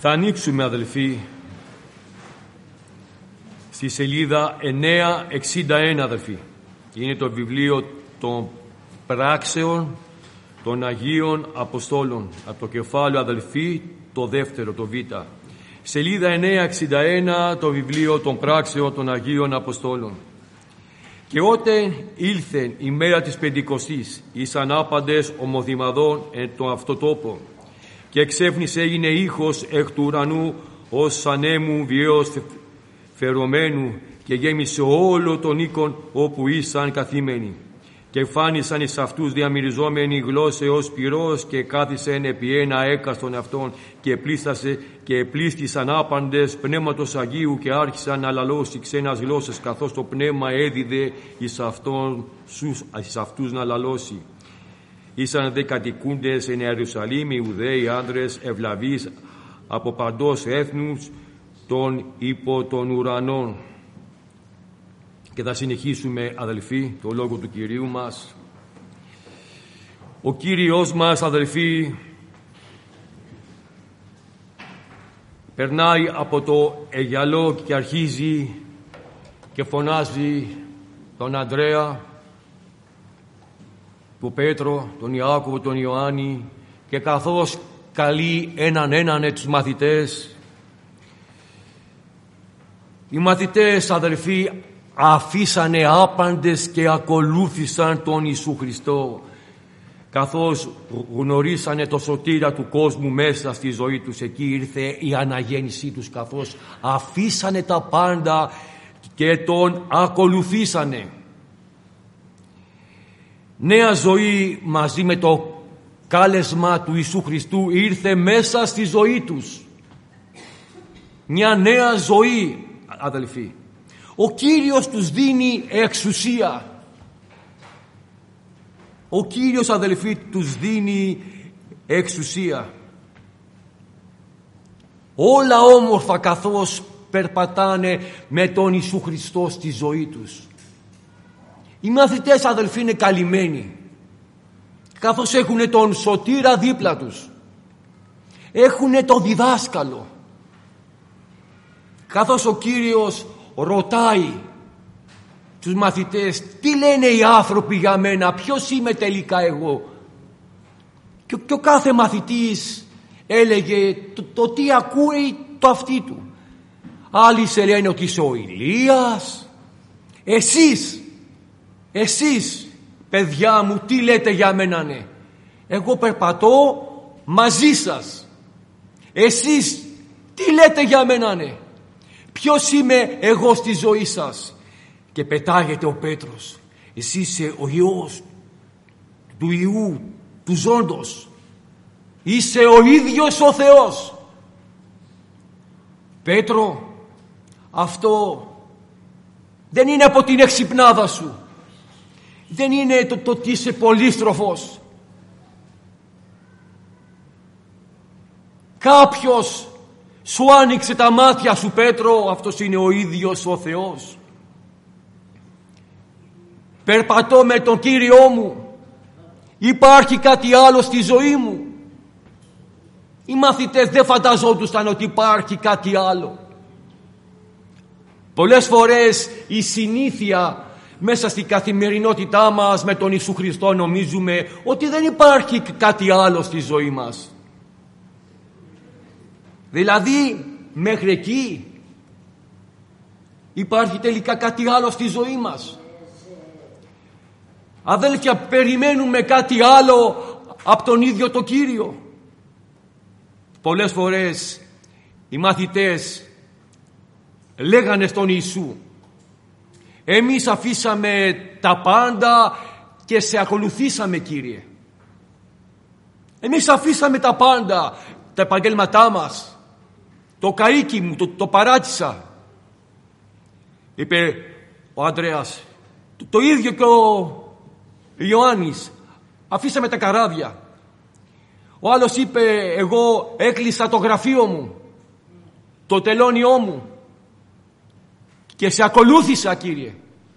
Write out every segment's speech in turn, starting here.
Θα ανοίξουμε, αδελφοί, στη σελίδα 961, αδελφοί. Είναι το βιβλίο των πράξεων των Αγίων Αποστόλων. Από το κεφάλαιο, αδελφοί, το δεύτερο, το Β. Σελίδα 961, το βιβλίο των πράξεων των Αγίων Αποστόλων. Και όταν ήλθε η μέρα της Πεντηκοστής, εις ανάπαντες ομοδημαδών εν το αυτοτόπο, και εξέφνης έγινε ήχος εκ του ουρανού ως ανέμου βιαίως φερωμένου, και γέμισε όλο τον οίκον όπου ήσαν καθήμενοι. Και φάνησαν εις αυτούς διαμυριζόμενοι γλώσσεως πυρός, και κάθισεν επί ένα έκαστον αυτών, και πλήστασε και πλήστησαν άπαντες πνεύματος Αγίου, και άρχισαν να λαλώσει ξένας γλώσσες, καθώς το πνεύμα έδιδε εις αυτούς να λαλώσει. Ήσαν δε κατοικούντες εν Ιερουσαλήμ Ιουδαίοι άντρες ευλαβείς από παντός έθνους των υπό των ουρανών. Και θα συνεχίσουμε, αδελφοί, το λόγο του Κυρίου μας. Ο Κύριος μας, αδελφοί, περνάει από το Αιγιαλό και αρχίζει και φωνάζει τον Ανδρέα, τον Πέτρο, τον Ιάκωβο, τον Ιωάννη, και καθώς καλεί έναν τους μαθητές, οι μαθητές, αδελφοί, αφήσανε άπαντες και ακολούθησαν τον Ιησού Χριστό, καθώς γνωρίσανε το σωτήρα του κόσμου μέσα στη ζωή τους. Εκεί ήρθε η αναγέννησή τους, καθώς αφήσανε τα πάντα και τον ακολουθήσανε. Νέα ζωή μαζί με το κάλεσμα του Ιησού Χριστού ήρθε μέσα στη ζωή τους. Μια νέα ζωή, αδελφοί. Ο Κύριος τους δίνει εξουσία. Ο Κύριος, αδελφοί, τους δίνει εξουσία. Όλα όμορφα καθώς περπατάνε με τον Ιησού Χριστό στη ζωή τους. Οι μαθητές, αδελφοί, είναι καλυμμένοι, καθώς έχουν τον σωτήρα δίπλα τους. Έχουν τον διδάσκαλο. Καθώς ο Κύριος ρωτάει τους μαθητές, τι λένε οι άνθρωποι για μένα, ποιος είμαι τελικά εγώ? Και ο κάθε μαθητής έλεγε το τι ακούει το αυτί του. Άλλοι σε λένε ότι είσαι ο Ηλίας. Εσείς παιδιά μου, τι λέτε για μένα? Ναι, εγώ περπατώ μαζί σας. Εσείς τι λέτε για μένα? Ναι, ποιος είμαι εγώ στη ζωή σας? Και πετάγεται ο Πέτρος, εσύ είσαι ο Υιός του Υιού του Ζώντος, είσαι ο ίδιος ο Θεός. Πέτρο, αυτό δεν είναι από την εξυπνάδα σου, δεν είναι το ότι είσαι πολύστροφος. Κάποιος σου άνοιξε τα μάτια σου, Πέτρο, αυτός είναι ο ίδιος ο Θεός. Περπατώ με τον Κύριό μου. Υπάρχει κάτι άλλο στη ζωή μου? Οι μαθητές δεν φανταζόντουσαν ότι υπάρχει κάτι άλλο. Πολλές φορές η συνήθεια μέσα στην καθημερινότητά μας με τον Ιησού Χριστό νομίζουμε ότι δεν υπάρχει κάτι άλλο στη ζωή μας. Δηλαδή μέχρι εκεί υπάρχει τελικά κάτι άλλο στη ζωή μας? Αδέλφια, περιμένουμε κάτι άλλο από τον ίδιο το Κύριο? Πολλές φορές οι μαθητές λέγανε στον Ιησού, εμείς αφήσαμε τα πάντα και σε ακολουθήσαμε, Κύριε. Εμείς αφήσαμε τα πάντα, τα επαγγέλματά μας, το καΐκι μου, το παράτησα. Είπε ο Ανδρέας, το ίδιο και ο Ιωάννης, αφήσαμε τα καράβια. Ο άλλος είπε, εγώ έκλεισα το γραφείο μου, το τελώνιό μου και σε ακολούθησα, Κύριε.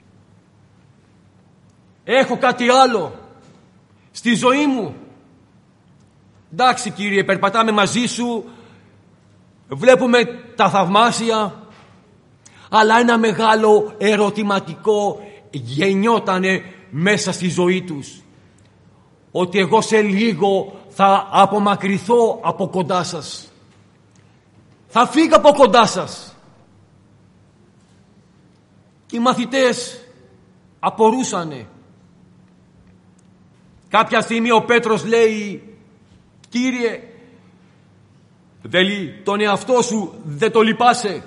Έχω κάτι άλλο στη ζωή μου. Εντάξει, Κύριε, περπατάμε μαζί σου Βλέπουμε τα θαυμάσια, αλλά ένα μεγάλο ερωτηματικό γεννιότανε μέσα στη ζωή τους. Ότι εγώ σε λίγο θα απομακρυνθώ από κοντά σας. Θα φύγω από κοντά σας. Και οι μαθητές απορούσανε. Κάποια στιγμή ο Πέτρος λέει, Κύριε, τον εαυτό σου δεν το λυπάσαι?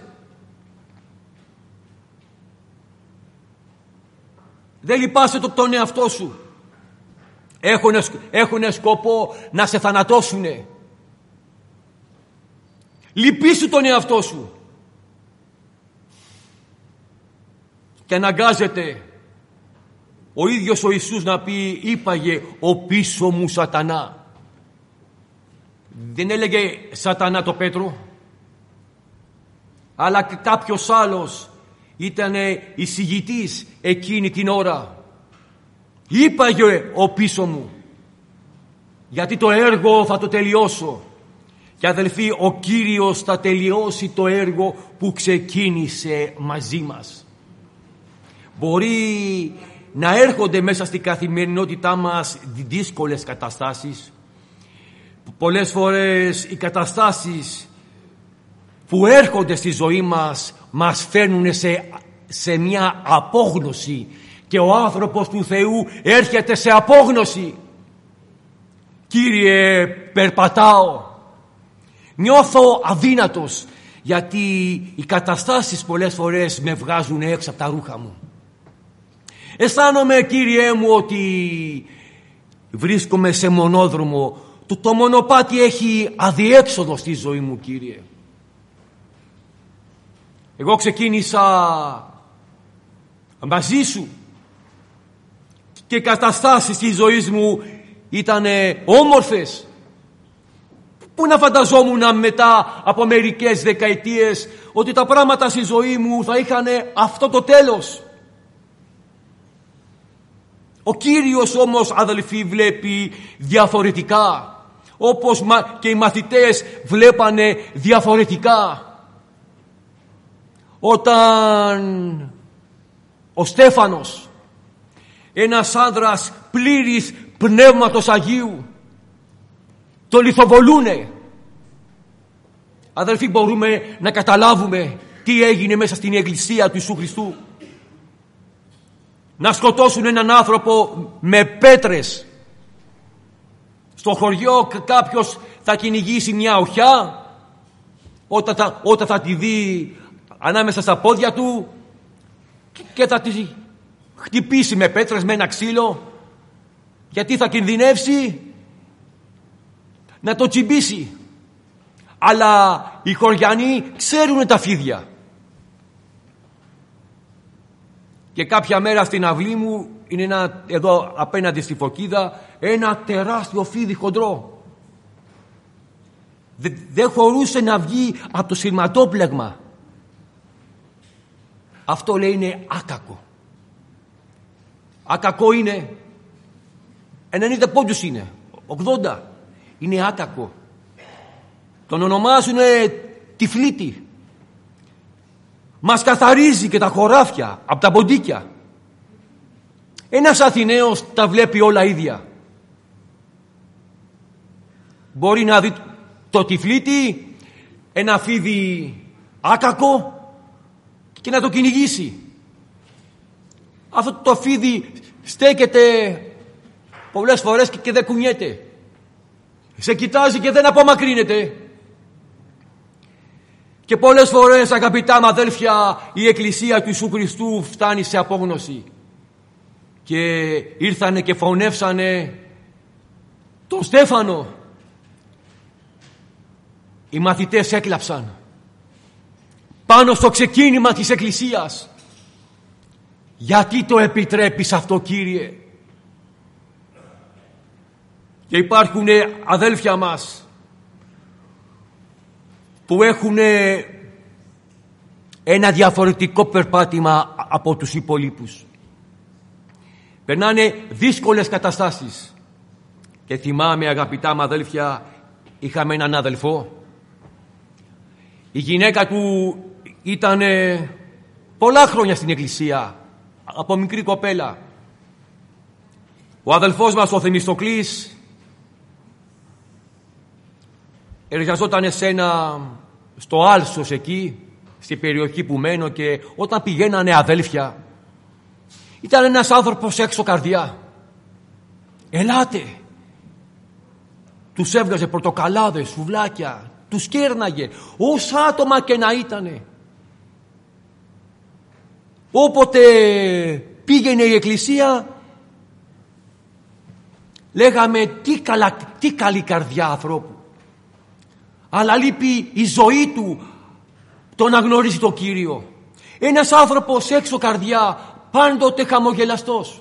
Δεν λυπάσαι τον εαυτό σου? Έχουνε σκοπό να σε θανατώσουνε. Λυπήσου τον εαυτό σου. Και αναγκάζεται ο ίδιος ο Ιησούς να πει, είπαγε ο πίσω μου σατανά. Δεν έλεγε σατανά το Πέτρο, αλλά κάποιος άλλος ήταν εισηγητής εκείνη την ώρα. Είπαγε ο πίσω μου, γιατί το έργο θα το τελειώσω. Και αδελφοί, ο Κύριος θα τελειώσει το έργο που ξεκίνησε μαζί μας. Μπορεί να έρχονται μέσα στην καθημερινότητά μας δύσκολες καταστάσεις. Πολλές φορές οι καταστάσεις που έρχονται στη ζωή μας φέρνουν σε μια απόγνωση, και ο άνθρωπος του Θεού έρχεται σε απόγνωση. Κύριε, περπατάω, νιώθω αδύνατος, γιατί οι καταστάσεις πολλές φορές με βγάζουν έξω από τα ρούχα μου. Αισθάνομαι, Κύριέ μου, ότι βρίσκομαι σε μονόδρομο. Το μονοπάτι έχει αδιέξοδο στη ζωή μου, Κύριε. Εγώ ξεκίνησα μαζί σου και οι καταστάσεις της ζωής μου ήταν όμορφες. Πού να φανταζόμουν μετά από μερικές δεκαετίες ότι τα πράγματα στη ζωή μου θα είχαν αυτό το τέλος. Ο Κύριος όμως, αδελφοί, βλέπει διαφορετικά, όπως και οι μαθητές βλέπανε διαφορετικά. Όταν ο Στέφανος, ένας άνδρας πλήρης Πνεύματος Αγίου, το λιθοβολούνε, αδελφοί, μπορούμε να καταλάβουμε τι έγινε μέσα στην εκκλησία του Ιησού Χριστού. Να σκοτώσουν έναν άνθρωπο με πέτρες. Στο χωριό κάποιος θα κυνηγήσει μια οχιά, όταν θα τη δει ανάμεσα στα πόδια του, και θα τη χτυπήσει με πέτρες, με ένα ξύλο, γιατί θα κινδυνεύσει να το τσιμπήσει. Αλλά οι χωριανοί ξέρουν τα φίδια. Και κάποια μέρα στην αυλή μου είναι εδώ απέναντι στη φωκίδα ένα τεράστιο φίδι χοντρό. Δεν χωρούσε να βγει από το σειρματόπλεγμα. Αυτό, λέει, είναι άκακο. Άκακο είναι. 90 πόντους είναι. 80. Είναι άκακο. Τον ονομάζουνε τυφλίτη. Μας καθαρίζει και τα χωράφια από τα ποντίκια. Ένας Αθηναίος τα βλέπει όλα ίδια. Μπορεί να δει το τυφλίτη, ένα φίδι άκακο, και να το κυνηγήσει. Αυτό το φίδι στέκεται πολλές φορές και δεν κουνιέται. Σε κοιτάζει και δεν απομακρύνεται. Και πολλές φορές, αγαπητά μου αδέλφια, η Εκκλησία του Ιησού Χριστού φτάνει σε απόγνωση. Και ήρθανε και φωνεύσανε τον Στέφανο. Οι μαθητές έκλαψαν πάνω στο ξεκίνημα της Εκκλησίας. Γιατί το επιτρέπεις αυτό, Κύριε? Και υπάρχουν αδέλφια μας που έχουν ένα διαφορετικό περπάτημα από τους υπολείπους. Περνάνε δύσκολες καταστάσεις. Και θυμάμαι, αγαπητά μου αδέλφια, είχαμε έναν αδελφό. Η γυναίκα του ήταν πολλά χρόνια στην εκκλησία, από μικρή κοπέλα. Ο αδελφός μας ο Θεμιστοκλής εργαζόταν στο Άλσος εκεί, στην περιοχή που μένω, και όταν πηγαίνανε αδέλφια, ήταν ένας άνθρωπος έξω καρδιά. Ελάτε. Τους έβγαζε πορτοκαλάδες, σουβλάκια, τους κέρναγε, όσα άτομα και να ήτανε. Όποτε πήγαινε η εκκλησία, λέγαμε τι καλή καρδιά ανθρώπου. Αλλά λείπει η ζωή του το να γνωρίζει το Κύριο. Ένας άνθρωπος έξω καρδιά, πάντοτε χαμογελαστός.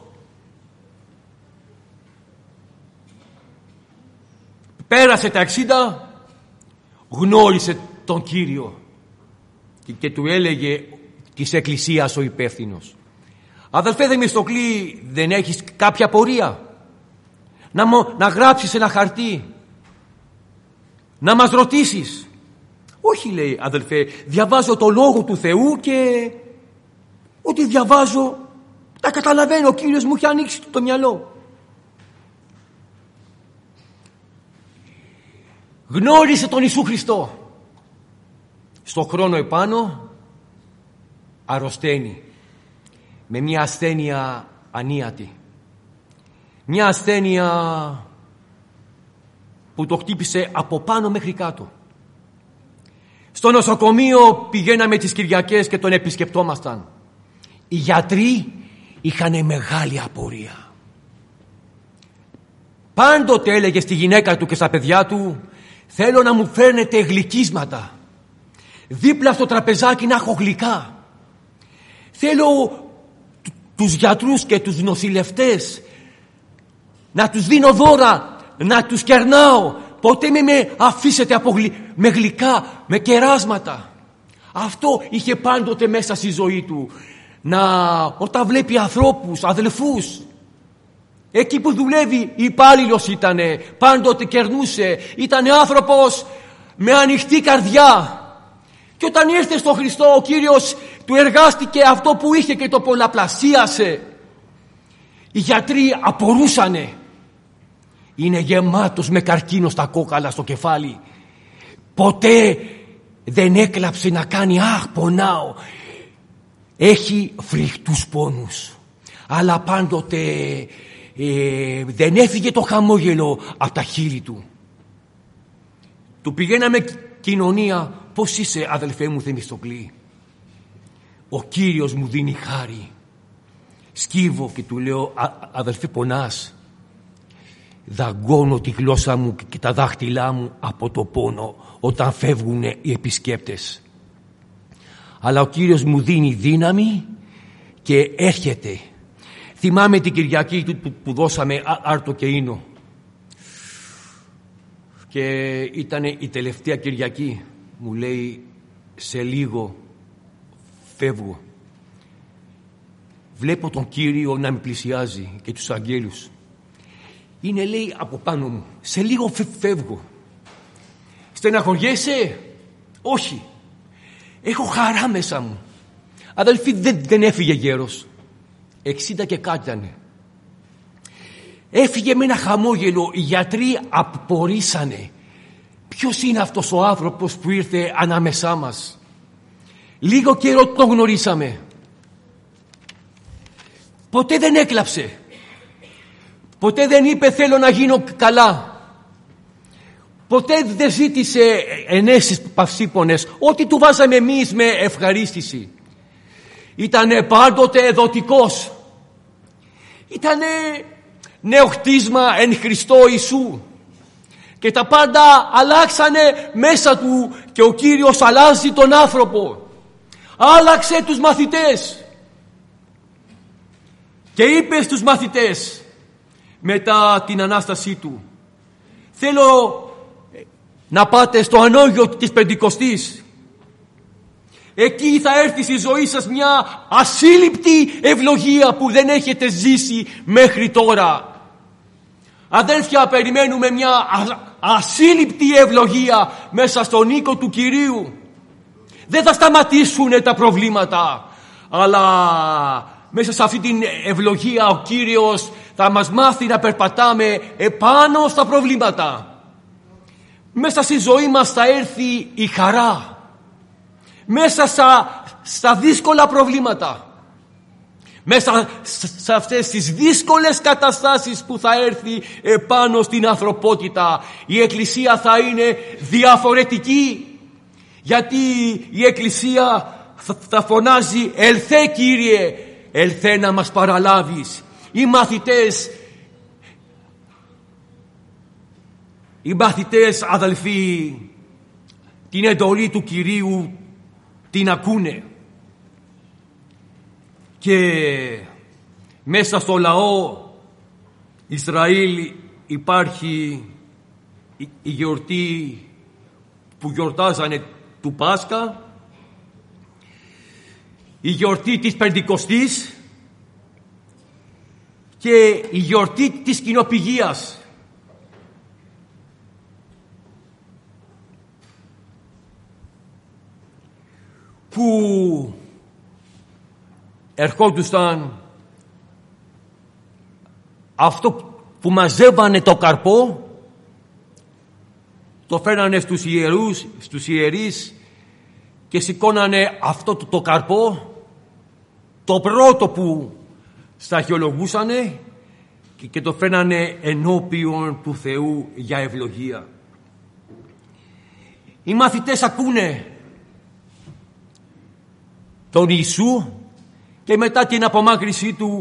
Πέρασε τα 60, γνώρισε τον Κύριο και του έλεγε της εκκλησίας ο υπεύθυνος: αδελφέ Θεμιστοκλή, δεν έχεις κάποια πορεία? Να γράψεις ένα χαρτί, να μας ρωτήσεις. Όχι, λέει, αδελφέ, διαβάζω το Λόγο του Θεού και ό,τι διαβάζω τα καταλαβαίνω. Ο Κύριος μου έχει ανοίξει το μυαλό. Γνώρισε τον Ιησού Χριστό. Στο χρόνο επάνω αρρωσταίνει με μια ασθένεια ανίατη. Μια ασθένεια που το χτύπησε από πάνω μέχρι κάτω. Στο νοσοκομείο πηγαίναμε τις Κυριακές και τον επισκεπτόμασταν. Οι γιατροί είχαν μεγάλη απορία. Πάντοτε έλεγε στη γυναίκα του και στα παιδιά του: θέλω να μου φέρνετε γλυκίσματα. Δίπλα στο τραπεζάκι να έχω γλυκά. Θέλω τους γιατρούς και τους νοσηλευτές να τους δίνω δώρα, να τους κερνάω. Ποτέ μην με αφήσετε με γλυκά, με κεράσματα. Αυτό είχε πάντοτε μέσα στη ζωή του. Όταν βλέπει ανθρώπους, αδελφούς, εκεί που δουλεύει, υπάλληλος ήτανε, πάντοτε κερνούσε, ήτανε άνθρωπος με ανοιχτή καρδιά. Και όταν ήρθε στο Χριστό, ο Κύριος του εργάστηκε αυτό που είχε και το πολλαπλασίασε. Οι γιατροί απορούσανε. Είναι γεμάτος με καρκίνο στα κόκαλα στο κεφάλι. Ποτέ δεν έκλαψε να κάνει «αχ, πονάω». Έχει φρικτούς πόνους. Αλλά πάντοτε δεν έφυγε το χαμόγελο από τα χείλη του. Του πηγαίναμε κοινωνία: πώς είσαι, αδελφέ μου Θεμιστοκλή? Ο Κύριος μου δίνει χάρη. Σκύβω και του λέω: αδελφέ, πονάς? Δαγκώνω τη γλώσσα μου και τα δάχτυλά μου από το πόνο όταν φεύγουν οι επισκέπτες. Αλλά ο Κύριος μου δίνει δύναμη και έρχεται. Θυμάμαι την Κυριακή που δώσαμε άρτο και ίνο. Και ήταν η τελευταία Κυριακή. Μου λέει: σε λίγο φεύγω. Βλέπω τον Κύριο να με πλησιάζει και τους αγγέλους. Είναι, λέει, από πάνω μου. Σε λίγο φεύγω. Στεναχωριέσαι? Όχι. Έχω χαρά μέσα μου. Αδελφοί, δεν έφυγε γέρος. 60 και κάτι ήταν. Έφυγε με ένα χαμόγελο. Οι γιατροί απορρίσανε. Ποιος είναι αυτός ο άνθρωπος που ήρθε ανάμεσά μας? Λίγο καιρό τον γνωρίσαμε. Ποτέ δεν έκλαψε. Ποτέ δεν είπε θέλω να γίνω καλά. Ποτέ δεν ζήτησε ενέσεις παυσίπονες. Ό,τι του βάζαμε εμείς με ευχαρίστηση. Ήτανε πάντοτε δοτικός. Ήτανε νέο χτίσμα εν Χριστώ Ιησού. Και τα πάντα αλλάξανε μέσα του και ο Κύριος αλλάζει τον άνθρωπο. Άλλαξε τους μαθητές. Και είπε στους μαθητές μετά την Ανάστασή του: θέλω να πάτε στο ανώγιο της Πεντηκοστής. Εκεί θα έρθει στη ζωή σας μια ασύλληπτη ευλογία που δεν έχετε ζήσει μέχρι τώρα. Αδέλφια, περιμένουμε μια ασύλληπτη ευλογία μέσα στον οίκο του Κυρίου. Δεν θα σταματήσουν τα προβλήματα, αλλά μέσα σε αυτή την ευλογία ο Κύριος θα μας μάθει να περπατάμε επάνω στα προβλήματα. Μέσα στη ζωή μας θα έρθει η χαρά. Μέσα στα δύσκολα προβλήματα. Μέσα σε αυτές τις δύσκολες καταστάσεις που θα έρθει επάνω στην ανθρωπότητα, η Εκκλησία θα είναι διαφορετική. Γιατί η Εκκλησία θα φωνάζει «Ελθέ Κύριε, ελθέ να μας παραλάβεις». Οι μαθητές αδελφοί την εντολή του Κυρίου την ακούνε. Και μέσα στο λαό Ισραήλ υπάρχει η γιορτή που γιορτάζανε του Πάσχα, η γιορτή της Πεντηκοστής και η γιορτή της Κοινοπηγίας. Που ερχόντουσαν αυτό που μαζεύανε το καρπό, το φέρανε στους ιερείς και σηκώνανε αυτό το καρπό, το πρώτο που σταχυολογούσανε, και το φέρνανε ενώπιον του Θεού για ευλογία. Οι μαθητές ακούνε τον Ιησού και μετά την απομάκρυσή του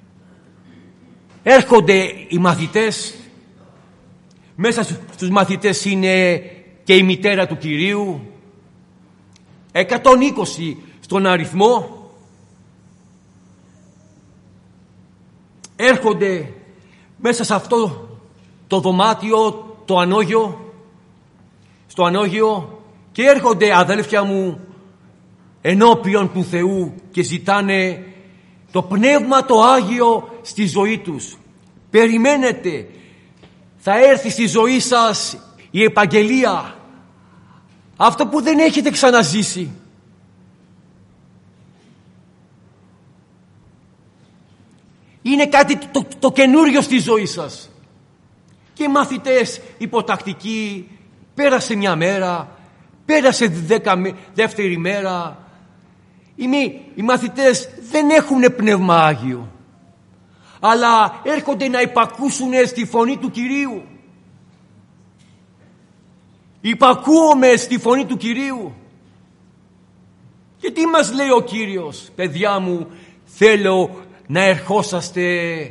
έρχονται οι μαθητές. Μέσα στους μαθητές είναι και η μητέρα του Κυρίου, 120 στον αριθμό. Έρχονται μέσα σε αυτό το δωμάτιο, στο ανώγειο, και έρχονται, αδέλφια μου, ενώπιον του Θεού και ζητάνε το Πνεύμα το Άγιο στη ζωή τους. Περιμένετε, θα έρθει στη ζωή σας η επαγγελία, αυτό που δεν έχετε ξαναζήσει. Είναι κάτι το καινούριο στη ζωή σας. Και οι μαθητές υποτακτικοί, πέρασε μια μέρα, πέρασε δεύτερη μέρα. Οι μαθητές δεν έχουν Πνεύμα Άγιο, αλλά έρχονται να υπακούσουν στη φωνή του Κυρίου. Υπακούομαι στη φωνή του Κυρίου. Και τι μας λέει ο Κύριος? Παιδιά μου, θέλω να ερχόσαστε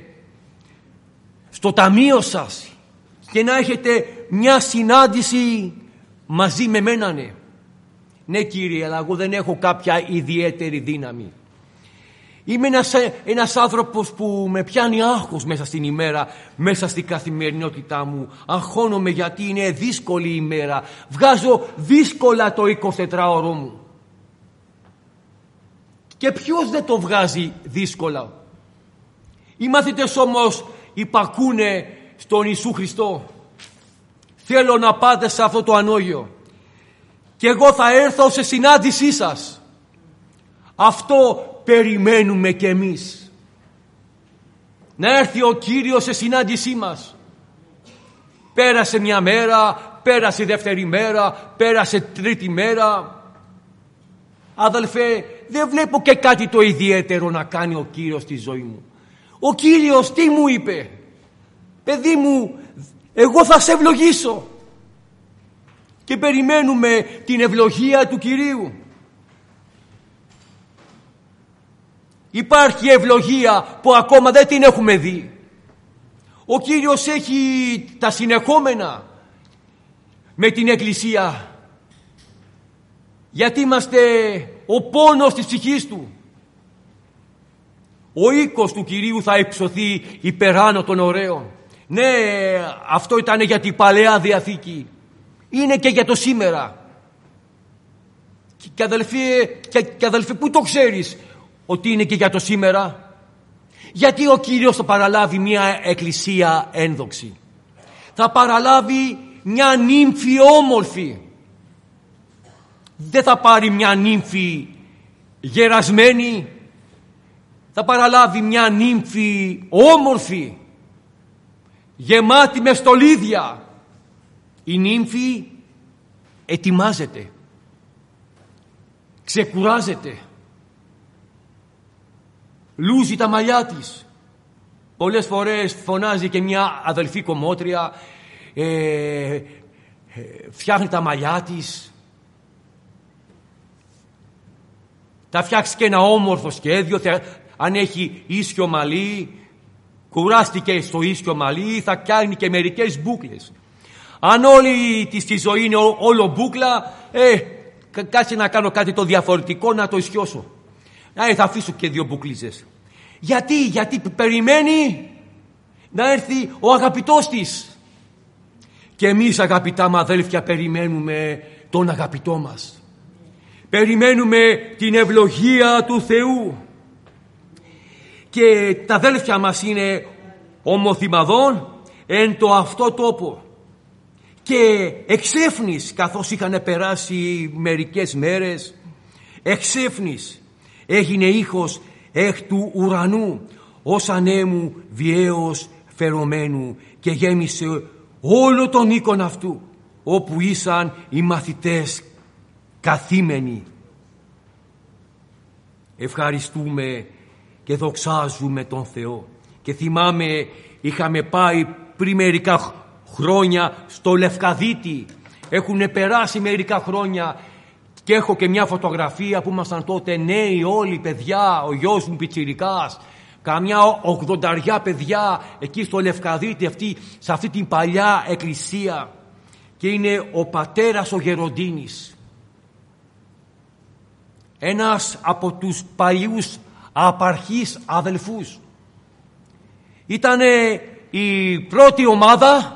στο ταμείο σας και να έχετε μια συνάντηση μαζί με μένα. Ναι Κύριε, αλλά εγώ δεν έχω κάποια ιδιαίτερη δύναμη. Είμαι ένας άνθρωπος που με πιάνει άγχος μέσα στην ημέρα, μέσα στην καθημερινότητά μου. Αγχώνομαι γιατί είναι δύσκολη η ημέρα. Βγάζω δύσκολα το 24ωρο μου. Και ποιος δεν το βγάζει δύσκολα? Οι μαθητές όμως υπακούνε στον Ιησού Χριστό. Θέλω να πάτε σε αυτό το ανώγειο και εγώ θα έρθω σε συνάντησή σας. Αυτό περιμένουμε κι εμείς. Να έρθει ο Κύριος σε συνάντησή μας. Πέρασε μια μέρα, πέρασε δεύτερη μέρα, πέρασε τρίτη μέρα. Αδελφέ, δεν βλέπω και κάτι το ιδιαίτερο να κάνει ο Κύριος στη ζωή μου. Ο Κύριος τι μου είπε? Παιδί μου, εγώ θα σε ευλογήσω. Και περιμένουμε την ευλογία του Κυρίου. Υπάρχει ευλογία που ακόμα δεν την έχουμε δει. Ο Κύριος έχει τα συνεχόμενα με την Εκκλησία. Γιατί είμαστε ο πόνος της ψυχής Του. Ο οίκος του Κυρίου θα υψωθεί υπεράνω των ωραίων. Ναι, αυτό ήταν για την Παλαιά Διαθήκη. Είναι και για το σήμερα. Και αδελφέ, πού το ξέρεις ότι είναι και για το σήμερα? Γιατί ο Κύριος θα παραλάβει μια εκκλησία ένδοξη. Θα παραλάβει μια νύμφη όμορφη. δεν θα πάρει μια νύμφη γερασμένη, θα παραλάβει μια νύμφη όμορφη, γεμάτη με στολίδια. Η νύμφη ετοιμάζεται, ξεκουράζεται, λούζει τα μαλλιά της. Πολλές φορές φωνάζει και μια αδελφή κομμότρια, φτιάχνει τα μαλλιά της, θα φτιάξει και ένα όμορφο σχέδιο. Αν έχει ίσιο μαλλί, κουράστηκε στο ίσιο μαλλί, θα κάνει και μερικές μπούκλες. Αν όλη της τη ζωή είναι όλο μπούκλα, κάτσε να κάνω κάτι το διαφορετικό, να το ισιώσω. Θα αφήσω και 2 μπουκλίζες. Γιατί περιμένει να έρθει ο αγαπητός της. Και εμείς, αγαπητά μου αδέλφια, περιμένουμε τον αγαπητό μας. Περιμένουμε την ευλογία του Θεού. Και τα αδέλφια μας είναι ομοθυμαδών εν το αυτό τόπο. Και εξέφνης, καθώς είχαν περάσει μερικές μέρες, εξέφνης έγινε ήχος εκ του ουρανού, ως ανέμου βιαίως φερωμένου, και γέμισε όλο τον οίκον αυτού, όπου ήσαν οι μαθητές καθήμενοι. Ευχαριστούμε και δοξάζουμε τον Θεό. Και θυμάμαι, είχαμε πάει πριν μερικά χρόνια στο Λευκαδίτη. Έχουν περάσει μερικά χρόνια και έχω και μια φωτογραφία που ήμασταν τότε νέοι όλοι παιδιά, ο γιος μου πιτσιρικάς, καμιά 80 παιδιά εκεί στο Λευκαδίτη, σε αυτή την παλιά εκκλησία, και είναι ο πατέρας ο Γεροντίνης, ένας από τους παλιούς απαρχείς αδελφούς. Ήτανε η πρώτη ομάδα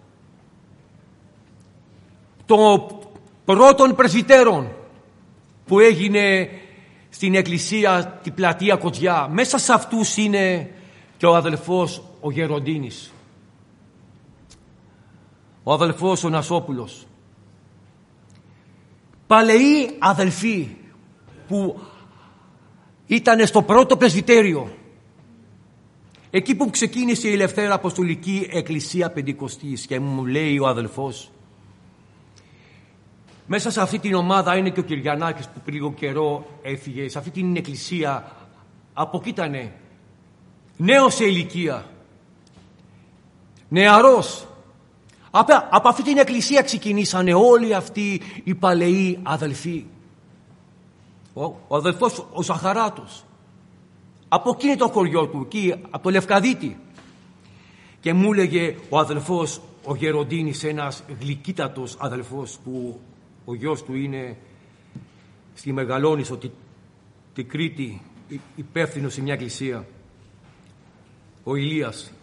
των πρώτων πρεσβυτέρων που έγινε στην εκκλησία την πλατεία Κοτζιά. Μέσα σε αυτούς είναι και ο αδελφός ο Γεροντίνης, ο αδελφός ο Νασόπουλος. Παλαιοί αδελφοί που ήταν στο πρώτο πρεσβυτέριο, εκεί που ξεκίνησε η Ελευθέρα Αποστολική Εκκλησία Πεντηκοστής. Και μου λέει ο αδελφός, μέσα σε αυτή την ομάδα είναι και ο Κυριανάκης που πριν λίγο καιρό έφυγε. Σε αυτή την εκκλησία από εκεί ήτανε νέος σε ηλικία, νεαρός. Από αυτή την εκκλησία ξεκινήσανε όλοι αυτοί οι παλαιοί αδελφοί. Ο αδελφός ο Ζαχαράτος, από εκεί είναι το χωριό του, εκεί από το Λευκαδίτη. Και μου έλεγε ο αδελφός ο Γεροντίνης, ένας γλυκύτατος αδελφός, που ο γιος του είναι στη Μεγαλόνισο, τη Κρήτη, υπεύθυνος σε μια εκκλησία, ο Ηλίας.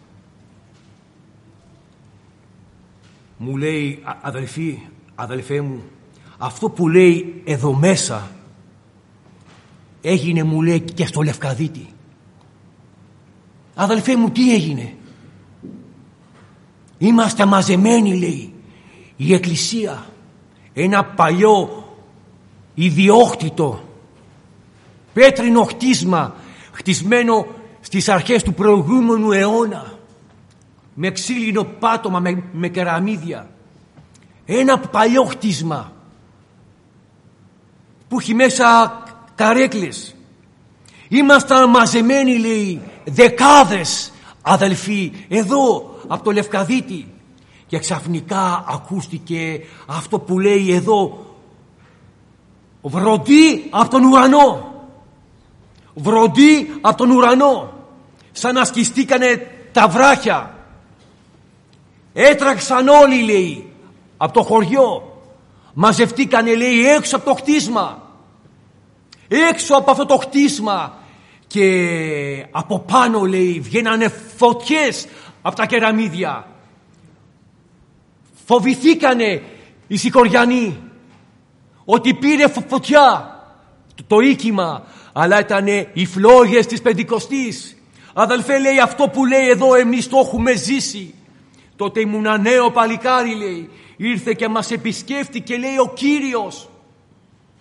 Μου λέει, αδελφέ μου, αυτό που λέει εδώ μέσα έγινε, μου λέει, και στο Λευκαδίτη. Αδελφέ μου, τι έγινε? Είμαστε μαζεμένοι, λέει, η εκκλησία, ένα παλιό ιδιόκτητο πέτρινο χτίσμα, χτισμένο στις αρχές του προηγούμενου αιώνα, με ξύλινο πάτωμα, με κεραμίδια. Ένα παλιό χτίσμα που έχει μέσα καρέκλες. Ήμασταν μαζεμένοι, λέει, δεκάδες αδελφοί εδώ από το Λευκαδίτη, και ξαφνικά ακούστηκε αυτό που λέει εδώ, βροντί από τον ουρανό. Βροντί από τον ουρανό, σαν να σκιστήκανε τα βράχια. Έτραξαν όλοι, λέει, από το χωριό, μαζευτήκανε, λέει, έξω από το χτίσμα, έξω από αυτό το χτίσμα, και από πάνω, λέει, βγαίνανε φωτιές από τα κεραμίδια. Φοβηθήκανε οι Σικοριανοί ότι πήρε φωτιά το οίκημα, αλλά ήτανε οι φλόγες της Πεντηκοστής. Αδελφέ, λέει, αυτό που λέει εδώ εμείς το έχουμε ζήσει. Τότε ήμουνα νέο παλικάρι, λέει, ήρθε και μας επισκέφτηκε, λέει, ο Κύριος.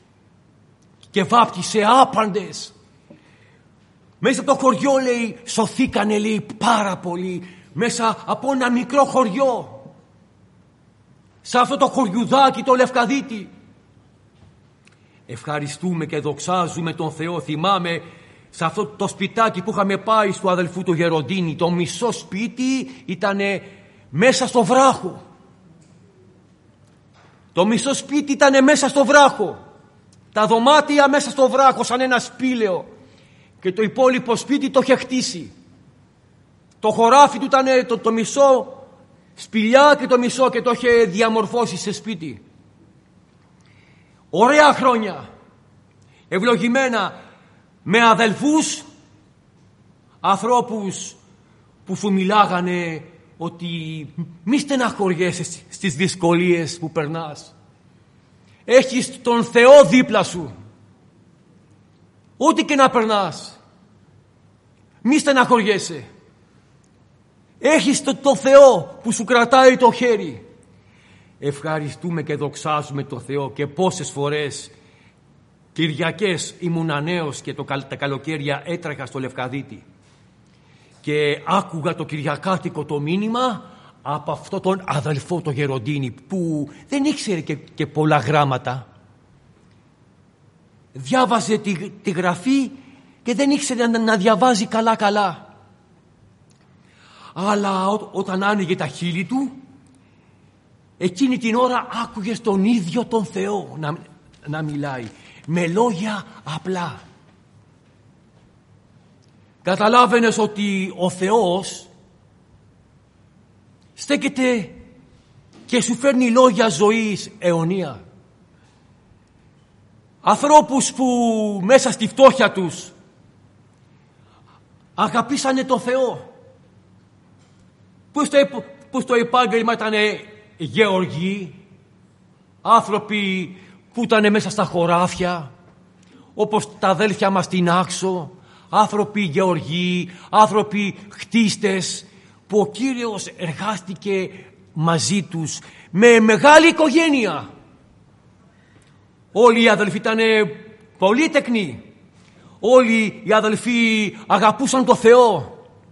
και βάπτισε άπαντες. Μέσα από το χωριό, λέει, σωθήκανε, λέει, πάρα πολύ. Μέσα από ένα μικρό χωριό. Σε αυτό το χωριουδάκι, το Λευκαδίτη. Ευχαριστούμε και δοξάζουμε τον Θεό. Θυμάμαι σε αυτό το σπιτάκι που είχαμε πάει στο αδελφού του Γεροντίνη, το μισό σπίτι ήταν μέσα στο βράχο. Το μισό σπίτι ήταν μέσα στο βράχο. Τα δωμάτια μέσα στο βράχο σαν ένα σπήλαιο. Και το υπόλοιπο σπίτι το είχε χτίσει. Το χωράφι του ήταν το μισό σπηλιά και το μισό, και το είχε διαμορφώσει σε σπίτι. Ωραία χρόνια. Ευλογημένα. Με αδελφούς, ανθρώπους που σου μιλάγανε ότι μη στεναχωριέσαι στις δυσκολίες που περνάς. Έχεις τον Θεό δίπλα σου. Ό,τι και να περνάς, μη στεναχωριέσαι. Έχεις τον Θεό που σου κρατάει το χέρι. Ευχαριστούμε και δοξάζουμε τον Θεό. Και πόσες φορές Κυριακές ήμουνα νέος και τα καλοκαίρια έτρεχα στο Λευκαδίτη και άκουγα το κυριακάτικο το μήνυμα από αυτό τον αδελφό το Γεροντίνη, που δεν ήξερε και πολλά γράμματα. Διάβαζε τη γραφή και δεν ήξερε να διαβάζει καλά. Αλλά όταν άνοιγε τα χείλη του, εκείνη την ώρα άκουγες τον ίδιο τον Θεό να μιλάει με λόγια απλά. Καταλάβαινες ότι ο Θεός στέκεται και σου φέρνει λόγια ζωής αιωνία. Ανθρώπους που μέσα στη φτώχεια τους αγαπήσανε τον Θεό, που στο επάγγελμα ήταν γεωργοί, άνθρωποι που ήταν μέσα στα χωράφια, όπως τα αδέλφια μας στην Άξο, άνθρωποι γεωργοί, άνθρωποι χτίστες, που ο Κύριος εργάστηκε μαζί τους με μεγάλη οικογένεια. Όλοι οι αδελφοί ήταν πολύ τεκνοί. Όλοι οι αδελφοί αγαπούσαν τον Θεό.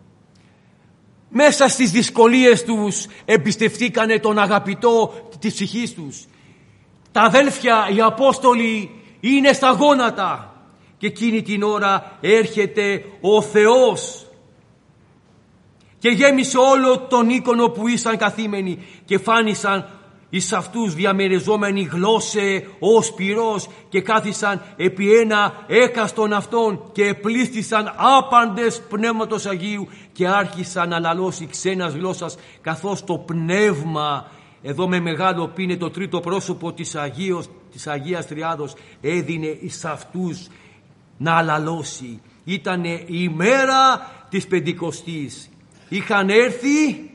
Μέσα στις δυσκολίες τους εμπιστευτήκανε τον αγαπητό της ψυχής τους. Τα αδέλφια, οι Απόστολοι, είναι στα γόνατα και εκείνη την ώρα έρχεται ο Θεός και γέμισε όλο τον οίκονο που ήσαν καθήμενοι και φάνησαν εις αυτούς διαμεριζόμενοι γλώσσε ως πυρός και κάθισαν επί ένα έκαστον αυτών και επλήστησαν άπαντες Πνεύματος Αγίου και άρχισαν να λαλώσει ξένας γλώσσας, καθώς το Πνεύμα, εδώ με μεγάλο π είναι το τρίτο πρόσωπο της Αγίας Τριάδος, έδινε εις αυτούς να λαλώσει. Ήτανε η ημέρα της Πεντηκοστής. Είχαν έρθει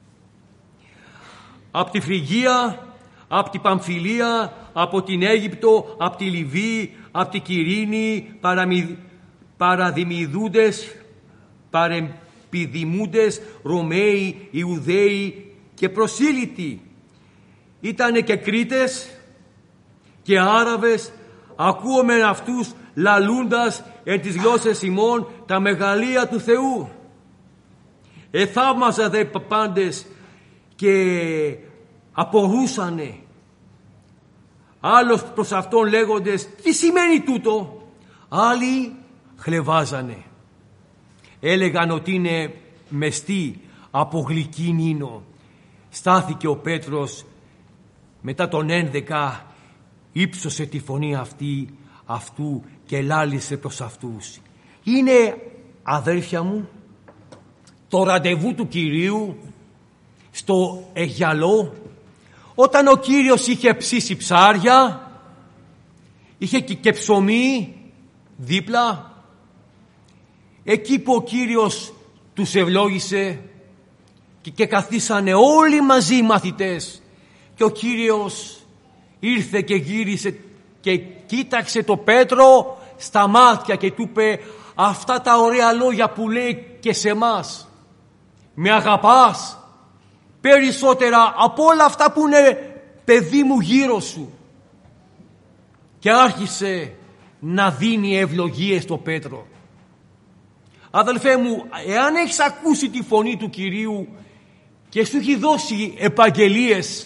από τη Φρυγία, από την Παμφιλία, από την Αίγυπτο, από τη Λιβύη, από τη Κυρίνη, παραδημιδούντες, παρεμπιδημούντες, Ρωμαίοι, Ιουδαίοι και προσήλυτοι. Ήτανε και Κρήτες και Άραβες, ακούομεν αυτούς λαλούντας εν τις γλώσσες ημών τα μεγαλεία του Θεού. Εθαύμαζα δε πάντες και απορούσανε. Άλλος προς αυτόν λέγοντες τι σημαίνει τούτο, άλλοι χλεβάζανε. Έλεγαν ότι είναι μεστή από γλυκή νίνο. Στάθηκε ο Πέτρος μετά τον 11, ύψωσε τη φωνή αυτού και λάλησε προς αυτούς. Είναι, αδέρφια μου, το ραντεβού του Κυρίου στο Αιγιαλό, όταν ο Κύριος είχε ψήσει ψάρια, είχε και ψωμί δίπλα, εκεί που ο Κύριος τους ευλόγησε και καθίσανε όλοι μαζί οι μαθητές, και ο Κύριος ήρθε και γύρισε και κοίταξε το Πέτρο στα μάτια και του είπε αυτά τα ωραία λόγια που λέει και σε μας. Με αγαπάς περισσότερα από όλα αυτά που είναι παιδί μου γύρω σου. Και άρχισε να δίνει ευλογίες στο Πέτρο. Αδελφέ μου, εάν έχεις ακούσει τη φωνή του Κυρίου και σου έχει δώσει επαγγελίες,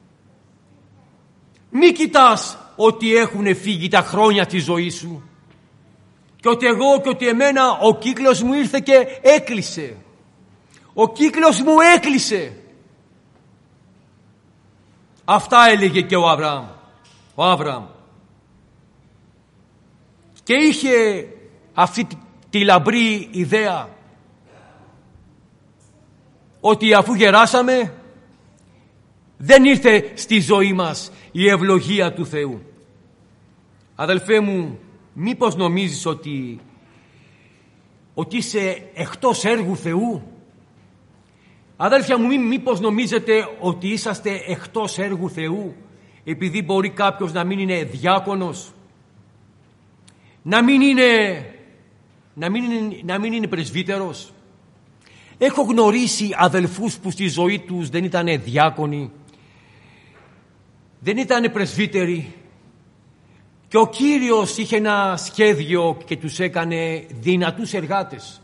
μη κοιτάς ότι έχουν φύγει τα χρόνια της ζωής σου και ότι εγώ και ότι εμένα ο κύκλος μου ήρθε και έκλεισε. Ο κύκλος μου έκλεισε. Αυτά έλεγε και ο Αβραάμ. Και είχε αυτή τη λαμπρή ιδέα ότι αφού γεράσαμε δεν ήρθε στη ζωή μας η ευλογία του Θεού. Αδελφέ μου, μήπως νομίζεις ότι είσαι εκτός έργου Θεού? Αδέλφια μου, μήπως νομίζετε ότι είσαστε εκτός έργου Θεού επειδή μπορεί κάποιος να μην είναι διάκονος, να μην είναι πρεσβύτερος? Έχω γνωρίσει αδελφούς που στη ζωή τους δεν ήταν διάκονοι, δεν ήταν πρεσβύτεροι και ο Κύριος είχε ένα σχέδιο και τους έκανε δυνατούς εργάτες.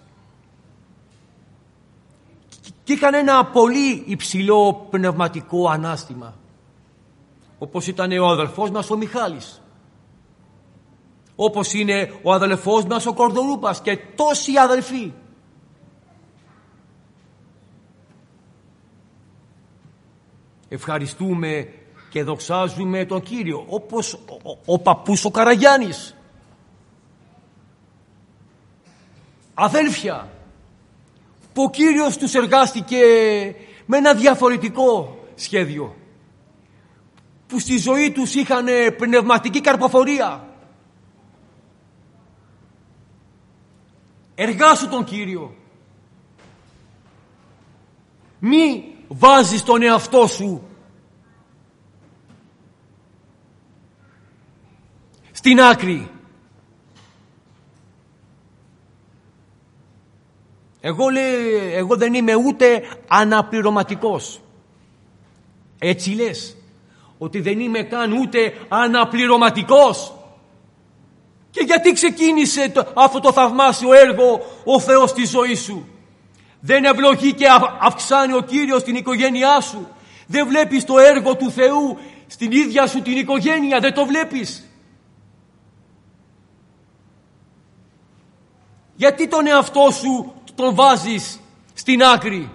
Και είχαν ένα πολύ υψηλό πνευματικό ανάστημα, όπως ήταν ο αδελφός μας ο Μιχάλης, όπως είναι ο αδελφός μας ο Κορδορούπας και τόσοι αδελφοί. Ευχαριστούμε και δοξάζουμε τον Κύριο, όπως ο παππούς ο Καραγιάννης. Αδέλφια, που ο Κύριος τους εργάστηκε με ένα διαφορετικό σχέδιο, που στη ζωή τους είχαν πνευματική καρποφορία. Εργάσου τον Κύριο. Μη βάζεις τον εαυτό σου στην άκρη. Εγώ δεν είμαι ούτε αναπληρωματικός. Έτσι λες, ότι δεν είμαι καν ούτε αναπληρωματικός? Και γιατί ξεκίνησε αυτό το θαυμάσιο έργο ο Θεός στη ζωή σου? Δεν ευλογεί και αυξάνει ο Κύριος την οικογένειά σου? Δεν βλέπεις το έργο του Θεού στην ίδια σου την οικογένεια? Δεν το βλέπεις? Γιατί τον εαυτό σου τον βάζεις στην άκρη?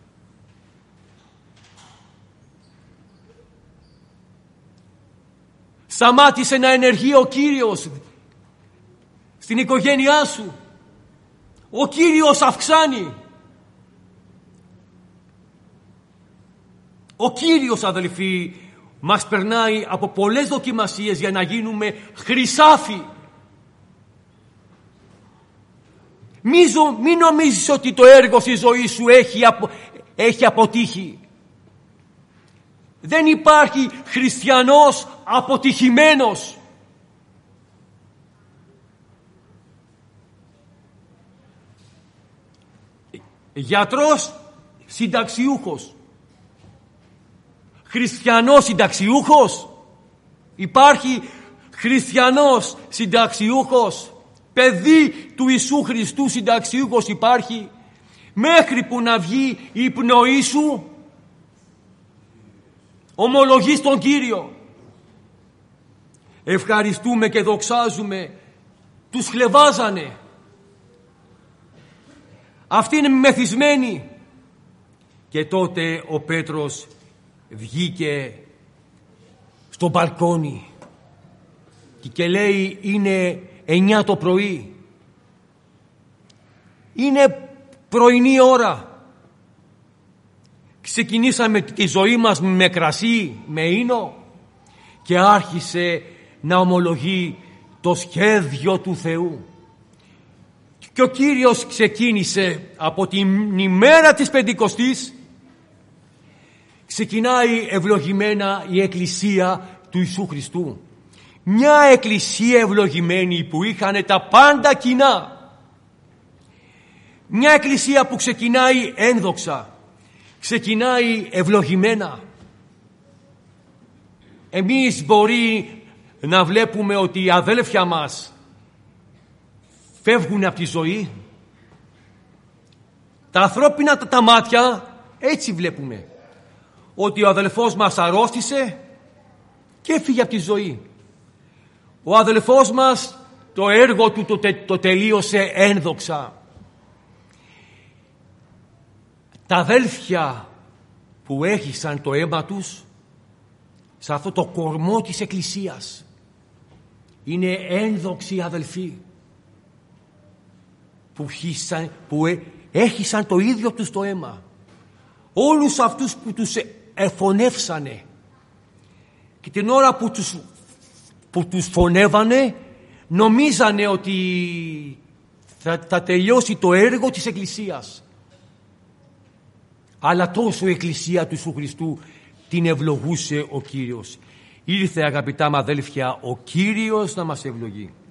Σταμάτησε να ενεργεί ο Κύριος στην οικογένειά σου. Ο Κύριος αυξάνει. Ο Κύριος, αδελφοί, μας περνάει από πολλές δοκιμασίες για να γίνουμε χρυσάφι. Μην νομίζεις ότι το έργο στη ζωή σου έχει αποτύχει. Δεν υπάρχει χριστιανός αποτυχημένος. Γιατρός συνταξιούχος. Χριστιανός συνταξιούχος. Υπάρχει χριστιανός συνταξιούχος? Παιδί του Ιησού Χριστού συνταξιούχος υπάρχει? Μέχρι που να βγει η πνοή σου ομολογείς τον Κύριο. Ευχαριστούμε και δοξάζουμε. Τους χλεβάζανε. Αυτοί είναι μεθυσμένοι. Και τότε ο Πέτρος βγήκε στο μπαλκόνι και λέει είναι 9 το πρωί. Είναι πρωινή ώρα. Ξεκινήσαμε τη ζωή μας με κρασί, με ίνο και άρχισε να ομολογεί το σχέδιο του Θεού. Και ο Κύριος ξεκίνησε από την ημέρα της Πεντηκοστής, ξεκινάει ευλογημένα η Εκκλησία του Ιησού Χριστού. Μια Εκκλησία ευλογημένη που είχαν τα πάντα κοινά. Μια Εκκλησία που ξεκινάει ένδοξα, ξεκινάει ευλογημένα. Εμείς μπορεί να βλέπουμε ότι οι αδέλφια μας φεύγουν από τη ζωή. Τα ανθρώπινα τα μάτια έτσι βλέπουμε. Ότι ο αδελφός μας αρρώστησε και έφυγε από τη ζωή. Ο αδελφός μας το έργο του το τελείωσε ένδοξα. Τα αδέλφια που έχισαν το αίμα τους σε αυτό το κορμό της Εκκλησίας είναι ένδοξοι αδελφοί που έχισαν το ίδιο τους το αίμα. Όλους αυτούς που τους εφωνεύσανε και την ώρα που τους φωνεύανε νομίζανε ότι θα τελειώσει το έργο της Εκκλησίας. Αλλά τόσο η Εκκλησία του Ιησού Χριστού την ευλογούσε ο Κύριος. Ήρθε, αγαπητά μου αδέλφια, ο Κύριος να μας ευλογεί.